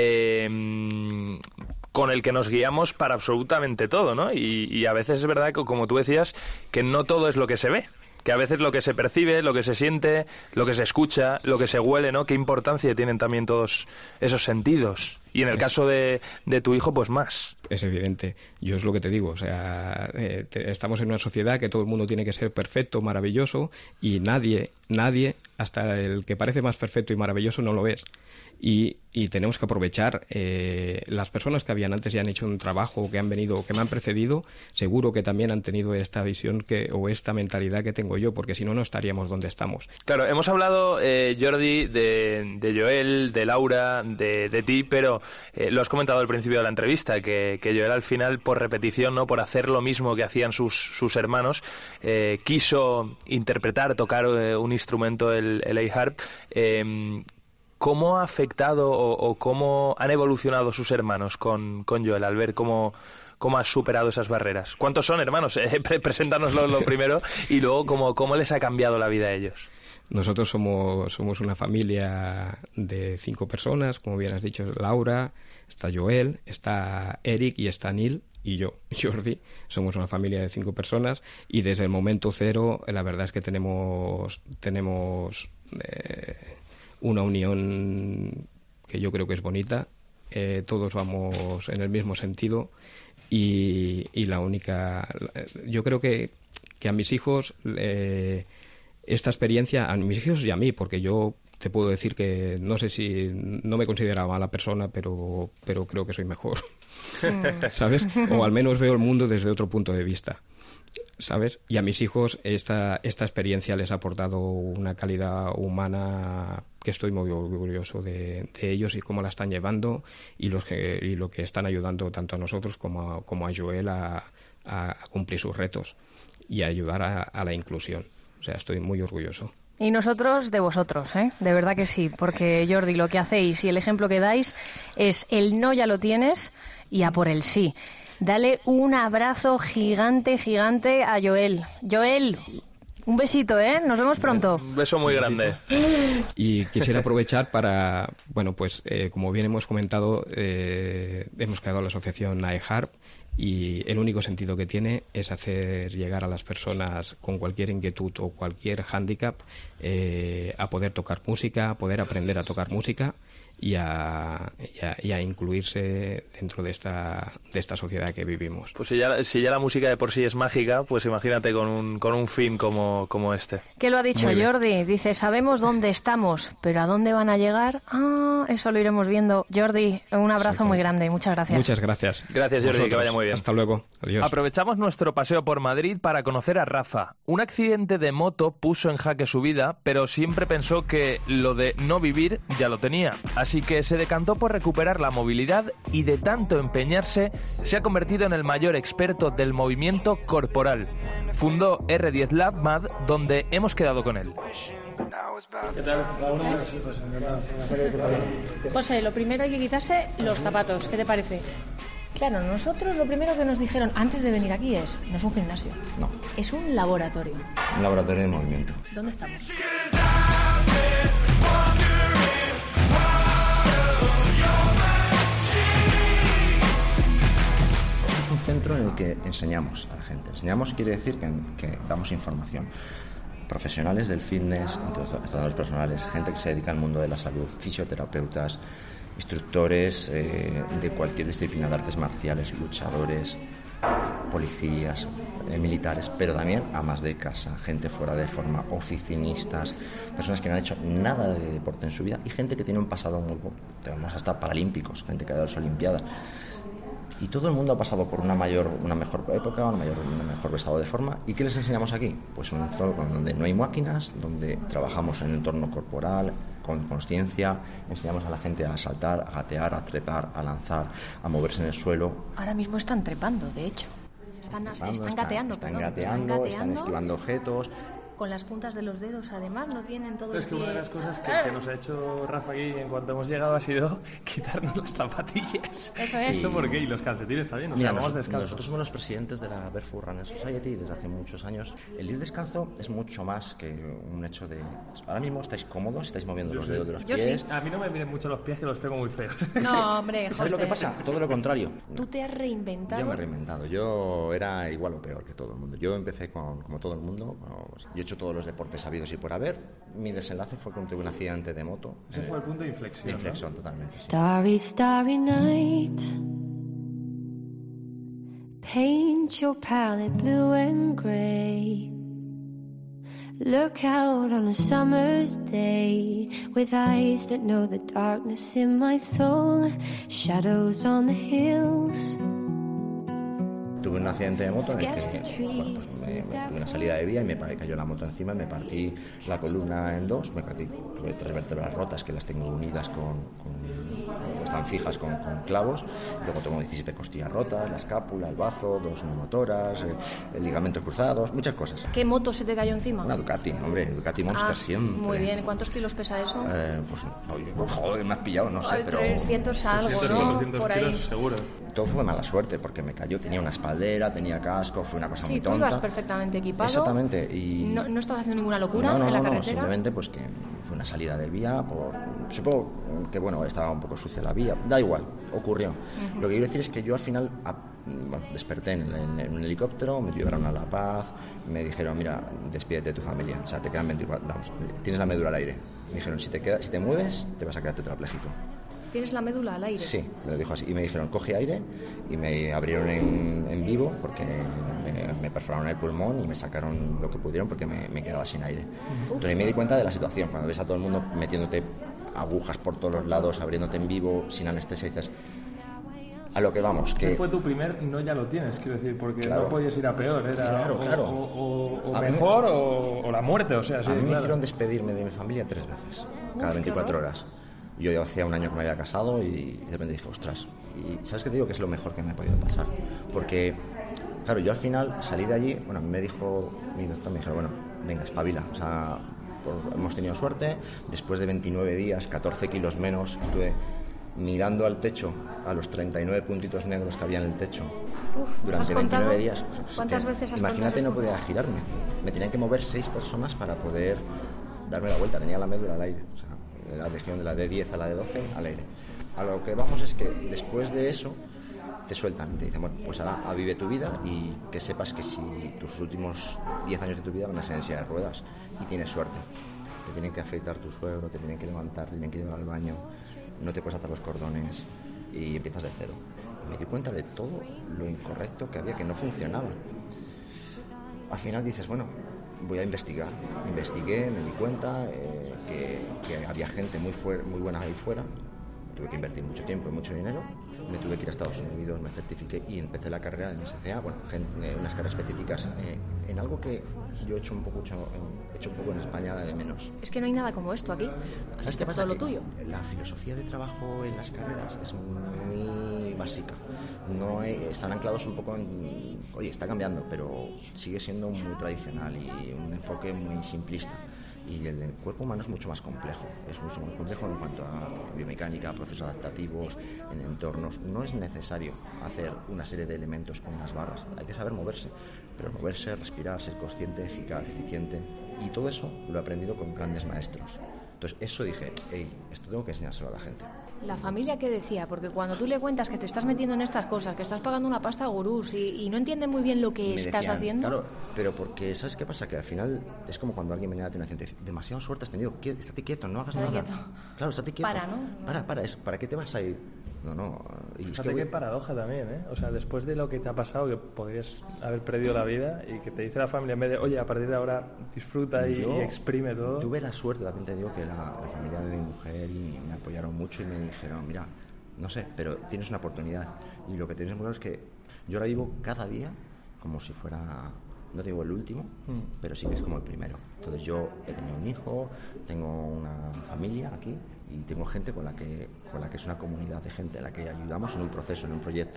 con el que nos guiamos para absolutamente todo, ¿no? Y a veces es verdad que, como tú decías, que no todo es lo que se ve, que a veces lo que se percibe, lo que se siente, lo que se escucha, lo que se huele, ¿no? Qué importancia tienen también todos esos sentidos. Y en el caso de tu hijo, pues más. Es evidente. Yo es lo que te digo. O sea, estamos en una sociedad que todo el mundo tiene que ser perfecto, maravilloso, y nadie, hasta el que parece más perfecto y maravilloso, no lo es. Y tenemos que aprovechar las personas que habían antes y han hecho un trabajo, que han venido, que me han precedido, seguro que también han tenido esta visión o esta mentalidad que tengo yo, porque si no, no estaríamos donde estamos. Claro, hemos hablado, Jordi, de Joel, de Laura, de ti, pero lo has comentado al principio de la entrevista, que Joel al final, por repetición, ¿no?, por hacer lo mismo que hacían sus hermanos, quiso interpretar, tocar un instrumento, el A-Harp. ¿Cómo ha afectado o cómo han evolucionado sus hermanos con Joel al ver cómo has superado esas barreras? ¿Cuántos son, hermanos? Preséntanoslo lo primero y luego cómo les ha cambiado la vida a ellos. Nosotros somos una familia de 5 personas, como bien has dicho, Laura, está Joel, está Eric y está Neil. Y yo, Jordi, somos una familia de 5 personas y desde el momento cero la verdad es que tenemos una unión que yo creo que es bonita, todos vamos en el mismo sentido y la única... Yo creo que a mis hijos, esta experiencia, a mis hijos y a mí, porque yo te puedo decir que no sé si no me consideraba mala persona, pero creo que soy mejor, ¿sabes? O al menos veo el mundo desde otro punto de vista, ¿sabes? Y a mis hijos esta experiencia les ha aportado una calidad humana que estoy muy orgulloso de ellos y cómo la están llevando y lo que están ayudando tanto a nosotros como a Joel a cumplir sus retos y a ayudar a la inclusión. O sea, estoy muy orgulloso. Y nosotros de vosotros, ¿eh? De verdad que sí, porque Jordi, lo que hacéis y el ejemplo que dais es el no ya lo tienes y a por el sí. Dale un abrazo gigante a Joel. Joel, Un besito, ¿eh? Nos vemos pronto. Un beso muy grande. Y quisiera aprovechar para, bueno, pues como bien hemos comentado, hemos creado la asociación AEHARP y el único sentido que tiene es hacer llegar a las personas con cualquier inquietud o cualquier hándicap a poder tocar música, a poder aprender a tocar música y a incluirse dentro de esta sociedad que vivimos. Pues si ya la música de por sí es mágica, pues imagínate con un fin como este. ¿Qué lo ha dicho Jordi? Dice, sabemos dónde estamos, pero ¿a dónde van a llegar? Eso lo iremos viendo. Jordi, un abrazo muy grande. Muchas gracias. Muchas gracias. Gracias, Jordi, que vaya muy bien. Hasta luego. Adiós. Aprovechamos nuestro paseo por Madrid para conocer a Rafa. Un accidente de moto puso en jaque su vida, pero siempre pensó que lo de no vivir ya lo tenía. Así que se decantó por recuperar la movilidad y de tanto empeñarse se ha convertido en el mayor experto del movimiento corporal. Fundó R10 Lab Mad, donde hemos quedado con él. ¿Qué tal? José, lo primero hay que quitarse los zapatos. ¿Qué te parece? Claro, nosotros lo primero que nos dijeron antes de venir aquí es, no es un gimnasio. No. Es un laboratorio. Un laboratorio de movimiento. ¿Dónde estamos? Es un centro en el que enseñamos a la gente. Enseñamos quiere decir que damos información. Profesionales del fitness, entrenadores personales, gente que se dedica al mundo de la salud, fisioterapeutas, instructores de cualquier disciplina de artes marciales, luchadores, policías, militares, pero también amas de casa, gente fuera de forma, oficinistas, personas que no han hecho nada de deporte en su vida y gente que tiene un pasado muy bueno. Tenemos hasta paralímpicos, gente que ha dado las Olimpiadas. Y todo el mundo ha pasado por una mejor época, un mejor estado de forma. ¿Y qué les enseñamos aquí? Pues un entorno donde no hay máquinas, donde trabajamos en el entorno corporal, con consciencia, enseñamos a la gente a saltar, a gatear, a trepar, a lanzar, a moverse en el suelo. Ahora mismo están trepando, de hecho. Están gateando. Están esquivando objetos. Con las puntas de los dedos, además, no tienen todo el pie. Es que una de las cosas que nos ha hecho Rafa aquí en cuanto hemos llegado ha sido quitarnos las zapatillas. Eso es. ¿Eso por qué? Y los calcetines también, vamos descalzos. Nosotros somos los presidentes de la Barefoot Runner Society desde hace muchos años. El ir descalzo es mucho más que un hecho de... Ahora mismo estáis cómodos, estáis moviendo los dedos de los pies. Sí. A mí no me miren mucho los pies, que los tengo muy feos. No, hombre, José. ¿Sabes lo que pasa? Todo lo contrario. Tú te has reinventado. Yo me he reinventado. Yo era igual o peor que todo el mundo. Yo empecé como todo el mundo. Yo he hecho todos los deportes habidos y por haber. Mi desenlace fue que tuve un accidente de moto. Ese fue el punto de inflexión. De inflexión, ¿no? Totalmente. Starry, starry night. Paint your palette blue and grey. Look out on a summer's day with eyes that know the darkness in my soul. Shadows on the hills. Tuve un accidente de moto en el que tuve una salida de vía y me cayó la moto encima y me partí la columna en dos, tuve 3 vértebras rotas que las tengo unidas están fijas con clavos, luego tengo 17 costillas rotas, la escápula, el bazo, 2 neumotoras, ligamentos cruzados, muchas cosas. ¿Qué moto se te cayó encima? Una Ducati, hombre, Ducati Monster siempre. Muy bien, ¿cuántos kilos pesa eso? Joder, me has pillado, no sé, pero... 300 algo, 300, ¿no? 400 por ahí. kilos seguro. Todo fue de mala suerte porque me cayó, tenía una espaldera, tenía casco, fue una cosa muy tonta. Sí, tú ibas perfectamente equipado. Exactamente. Y... No estabas haciendo ninguna locura en la carretera. Simplemente pues que fue una salida de vía, supongo que estaba un poco sucia la vía, da igual, ocurrió. Uh-huh. Lo que quiero decir es que yo al final desperté en un helicóptero, me llevaron a La Paz, me dijeron, mira, despídete de tu familia, o sea, te quedan 24, tienes la médula al aire. Me dijeron, si te mueves, te vas a quedar tetrapléjico. ¿Tienes la médula al aire? Sí, me lo dijo así. Y me dijeron, coge aire, y me abrieron en vivo porque me perforaron el pulmón y me sacaron lo que pudieron porque me quedaba sin aire. Entonces me di cuenta de la situación. Cuando ves a todo el mundo metiéndote agujas por todos los lados, abriéndote en vivo, sin anestesia, y dices, a lo que vamos. Ese fue tu primer, no ya lo tienes, quiero decir, porque claro, no podías ir a peor, era claro. O mejor o la muerte, o sea, sí. A mí me hicieron despedirme de mi familia 3 veces, cada 24 horas. Yo hacía un año que me había casado y de repente dije, ostras, y ¿sabes qué te digo? Que es lo mejor que me ha podido pasar. Porque, claro, yo al final salí de allí, mi doctor me dijo, venga, espabila, o sea, hemos tenido suerte, después de 29 días, 14 kilos menos, estuve mirando al techo, a los 39 puntitos negros que había en el techo, durante ¿has 29 contado? días. ¿Cuántas veces has Imagínate, contado no podía girarme. Me tenían que mover 6 personas para poder darme la vuelta. Tenía la médula al aire. O sea, de la región de la D10 a la D12 al aire. A lo que vamos es que después de eso te sueltan y te dicen, bueno, pues ahora vive tu vida y que sepas que si tus últimos 10 años de tu vida van a ser en silla de ruedas y tienes suerte. Te tienen que afeitar tu suegro, te tienen que levantar, te tienen que llevar al baño, no te puedes atar los cordones y empiezas de cero. Y me di cuenta de todo lo incorrecto que había, que no funcionaba. Al final dices, bueno, voy a investigar. Investigué, me di cuenta que había gente muy buena ahí fuera. Tuve que invertir mucho tiempo y mucho dinero. Me tuve que ir a Estados Unidos, me certifiqué y empecé la carrera en SCA, bueno, unas carreras específicas en algo que yo he hecho un poco en España de menos. Es que no hay nada como esto aquí. ¿Sabes qué pasa? Todo lo tuyo. La filosofía de trabajo en las carreras es muy básica. Están anclados un poco en... Oye, está cambiando, pero sigue siendo muy tradicional y un enfoque muy simplista. Y el cuerpo humano es mucho más complejo, en cuanto a biomecánica, procesos adaptativos, en entornos. No es necesario hacer una serie de elementos con unas barras, hay que saber moverse, pero moverse, respirar, ser consciente, eficaz, eficiente, y todo eso lo he aprendido con grandes maestros. Entonces eso dije, esto tengo que enseñárselo a la gente. La familia, ¿qué decía? Porque cuando tú le cuentas que te estás metiendo en estas cosas, que estás pagando una pasta a gurús y no entienden muy bien lo que estás haciendo. Claro, pero porque ¿sabes qué pasa? Que al final es como cuando alguien venía a tener una accidente, demasiada suerte has tenido, estate quieto, no hagas nada. Quieto. Claro, estate quieto. ¿Para qué te vas a ir? No. Y fíjate qué paradoja también, ¿eh? O sea, después de lo que te ha pasado, que podrías haber perdido la vida y que te dice la familia en vez de, oye, a partir de ahora disfruta y exprime todo. Tuve la suerte, también te digo, que la familia de mi mujer y me apoyaron mucho y me dijeron, mira, no sé, pero tienes una oportunidad. Y lo que tienes muy claro es que yo ahora vivo cada día como si fuera, no te digo el último, pero sí que es como el primero. Entonces yo he tenido un hijo, tengo una familia aquí y tengo gente con la que es una comunidad de gente a la que ayudamos en un proceso, en un proyecto.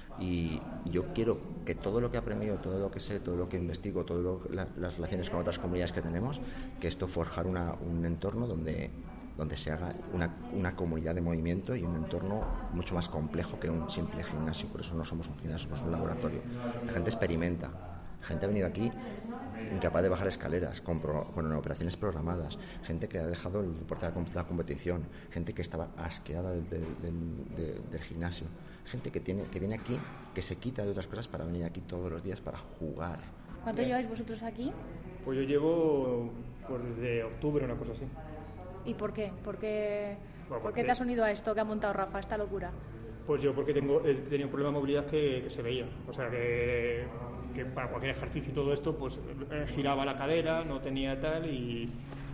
Y yo quiero que todo lo que he aprendido, todo lo que sé, todo lo que investigo, las relaciones con otras comunidades que tenemos, que esto forjar un entorno donde se haga una comunidad de movimiento y un entorno mucho más complejo que un simple gimnasio. Por eso no somos un gimnasio, somos un laboratorio. La gente experimenta. La gente ha venido aquí incapaz de bajar escaleras, con operaciones programadas, gente que ha dejado el deporte de la competición, gente que estaba asqueada del gimnasio, gente que viene aquí, que se quita de otras cosas para venir aquí todos los días para jugar. ¿Cuánto lleváis vosotros aquí? Pues yo llevo desde octubre, una cosa así. ¿Y por qué? ¿Por qué te has unido a esto que ha montado Rafa, esta locura? Pues yo porque he tenido un problema de movilidad que se veía, o sea que para cualquier ejercicio y todo esto pues giraba la cadera, no tenía tal y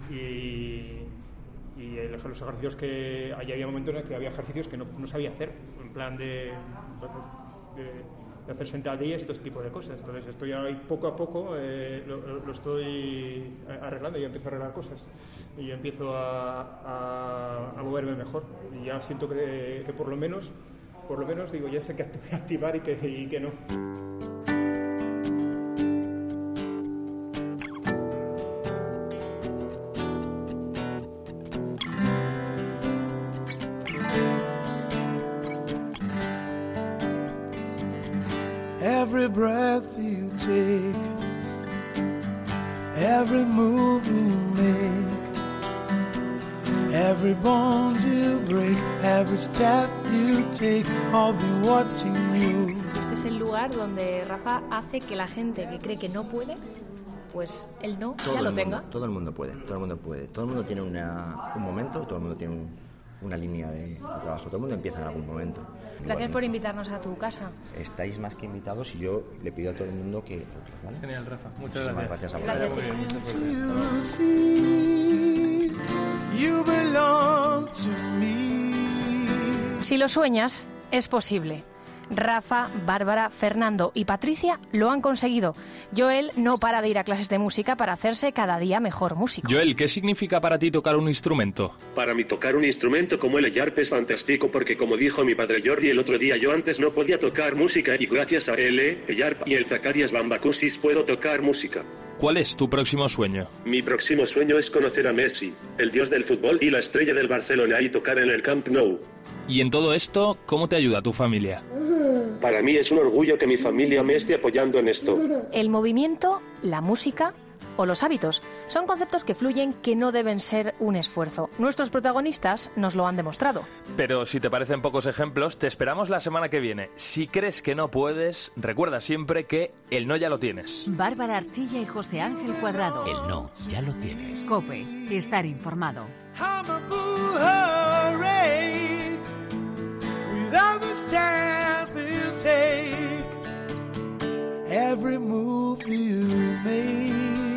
los ejercicios que había momentos en los que había ejercicios que no sabía hacer, en plan de hacer sentadillas y todo ese tipo de cosas. Entonces estoy ahí poco a poco lo estoy arreglando y empiezo a arreglar cosas y empiezo a moverme mejor y ya siento que por lo menos digo, ya sé que activar y que no. Every breath you take, every move you make, every bond you break, every step you take, I'll be watching you. Este es el lugar donde Rafa hace que la gente que cree que no puede, pues él no, ya lo tenga. Todo el mundo puede. Todo el mundo tiene un momento, todo el mundo tiene una línea de trabajo, todo el mundo empieza en algún momento. Gracias por invitarnos a tu casa. Estáis más que invitados y yo le pido a todo el mundo que... ¿vale? Genial, Rafa. Muchas gracias. Gracias a vosotros. Si lo sueñas, es posible. Rafa, Bárbara, Fernando y Patricia lo han conseguido. Joel no para de ir a clases de música para hacerse cada día mejor músico. Joel, ¿qué significa para ti tocar un instrumento? Para mí tocar un instrumento como el arpa es fantástico porque, como dijo mi padre Jordi el otro día, yo antes no podía tocar música y gracias a él, el arpa y el Zacarias Bambacusis puedo tocar música. ¿Cuál es tu próximo sueño? Mi próximo sueño es conocer a Messi, el dios del fútbol y la estrella del Barcelona, y tocar en el Camp Nou. Y en todo esto, ¿cómo te ayuda tu familia? Para mí es un orgullo que mi familia me esté apoyando en esto. El movimiento, la música o los hábitos son conceptos que fluyen, que no deben ser un esfuerzo. Nuestros protagonistas nos lo han demostrado. Pero si te parecen pocos ejemplos, te esperamos la semana que viene. Si crees que no puedes, recuerda siempre que el no ya lo tienes. Bárbara Archilla y José Ángel Cuadrado. El no ya lo tienes. COPE. Estar informado. Every move you make,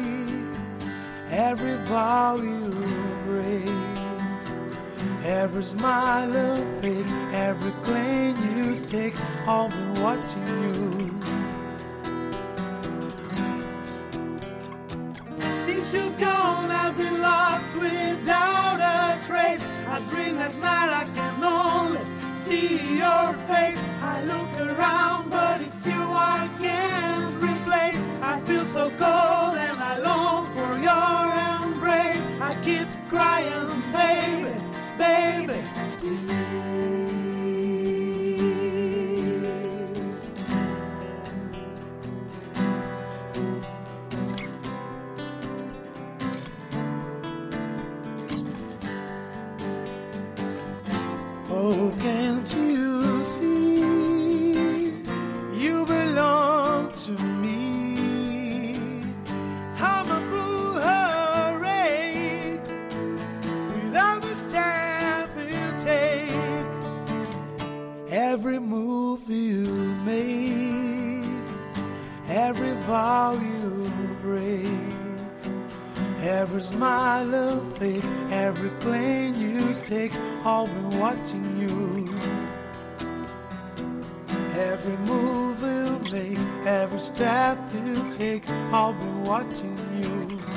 every vow you break, every smile you fake, every claim you stake, I'll be watching you. Since you've gone, I've been lost without a trace. I dream at night, I can only see your face. I look around, but it's you I can't replace. I feel so cold and I long for your embrace. I keep crying, baby, baby. Oh, can't you see you belong to me? I'm a boo hooray without the step you take. Every move you make, every vow you break, every smile of fate, every plane you stake, I'll be watching you. Every move you make, every step you take, I'll be watching you.